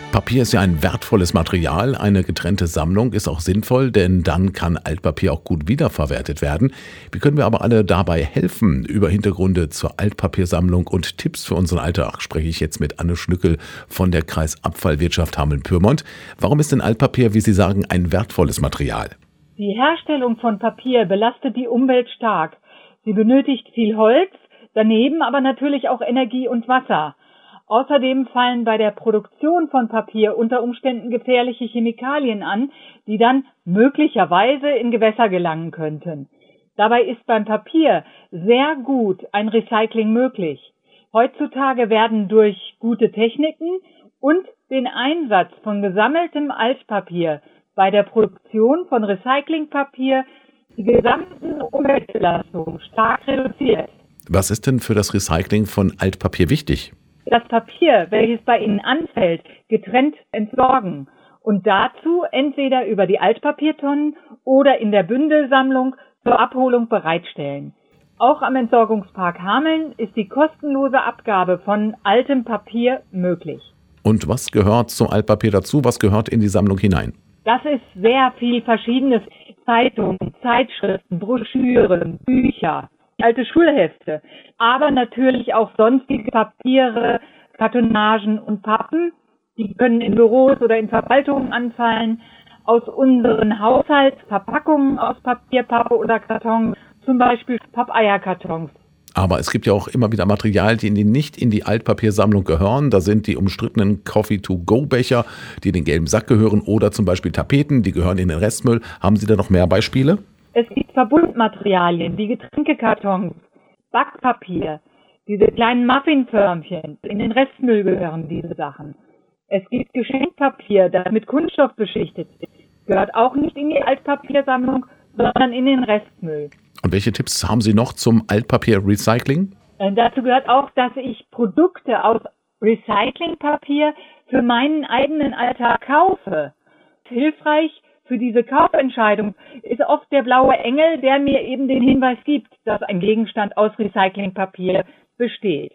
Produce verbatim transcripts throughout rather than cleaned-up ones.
Papier ist ja ein wertvolles Material. Eine getrennte Sammlung ist auch sinnvoll, denn dann kann Altpapier auch gut wiederverwertet werden. Wie können wir aber alle dabei helfen? Über Hintergründe zur Altpapiersammlung und Tipps für unseren Alltag spreche ich jetzt mit Anne Schnückel von der Kreisabfallwirtschaft Hameln-Pyrmont. Warum ist denn Altpapier, wie Sie sagen, ein wertvolles Material? Die Herstellung von Papier belastet die Umwelt stark. Sie benötigt viel Holz, daneben aber natürlich auch Energie und Wasser. Außerdem fallen bei der Produktion von Papier unter Umständen gefährliche Chemikalien an, die dann möglicherweise in Gewässer gelangen könnten. Dabei ist beim Papier sehr gut ein Recycling möglich. Heutzutage werden durch gute Techniken und den Einsatz von gesammeltem Altpapier bei der Produktion von Recyclingpapier die gesamten Umweltbelastungen stark reduziert. Was ist denn für das Recycling von Altpapier wichtig? Das Papier, welches bei Ihnen anfällt, getrennt entsorgen und dazu entweder über die Altpapiertonnen oder in der Bündelsammlung zur Abholung bereitstellen. Auch am Entsorgungspark Hameln ist die kostenlose Abgabe von altem Papier möglich. Und was gehört zum Altpapier dazu? Was gehört in die Sammlung hinein? Das ist sehr viel Verschiedenes. Zeitungen, Zeitschriften, Broschüren, Bücher, alte Schulhefte, aber natürlich auch sonstige Papiere, Kartonagen und Pappen. Die können in Büros oder in Verwaltungen anfallen. Aus unseren Haushaltsverpackungen aus Papier, Pappe oder Karton, zum Beispiel Pappeierkartons. Aber es gibt ja auch immer wieder Materialien, die nicht in die Altpapiersammlung gehören. Da sind die umstrittenen Coffee-to-go-Becher, die in den gelben Sack gehören, oder zum Beispiel Tapeten, die gehören in den Restmüll. Haben Sie da noch mehr Beispiele? Es gibt Verbundmaterialien wie Getränkekartons, Backpapier, diese kleinen Muffinförmchen. In den Restmüll gehören diese Sachen. Es gibt Geschenkpapier, das mit Kunststoff beschichtet ist. Gehört auch nicht in die Altpapiersammlung, sondern in den Restmüll. Und welche Tipps haben Sie noch zum Altpapier-Recycling? Äh, dazu gehört auch, dass ich Produkte aus Recyclingpapier für meinen eigenen Alltag kaufe. Hilfreich für diese Kaufentscheidung ist oft der blaue Engel, der mir eben den Hinweis gibt, dass ein Gegenstand aus Recyclingpapier besteht.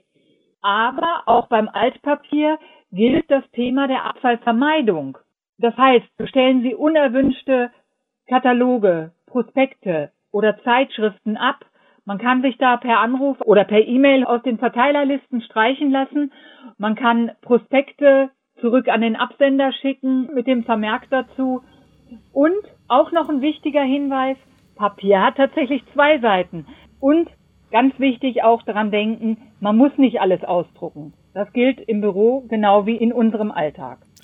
Aber auch beim Altpapier gilt das Thema der Abfallvermeidung. Das heißt, bestellen Sie unerwünschte Kataloge, Prospekte oder Zeitschriften ab. Man kann sich da per Anruf oder per E-Mail aus den Verteilerlisten streichen lassen. Man kann Prospekte zurück an den Absender schicken mit dem Vermerk dazu. Und auch noch ein wichtiger Hinweis, Papier hat tatsächlich zwei Seiten. Und ganz wichtig auch daran denken, man muss nicht alles ausdrucken. Das gilt im Büro genau wie in unserem Alltag.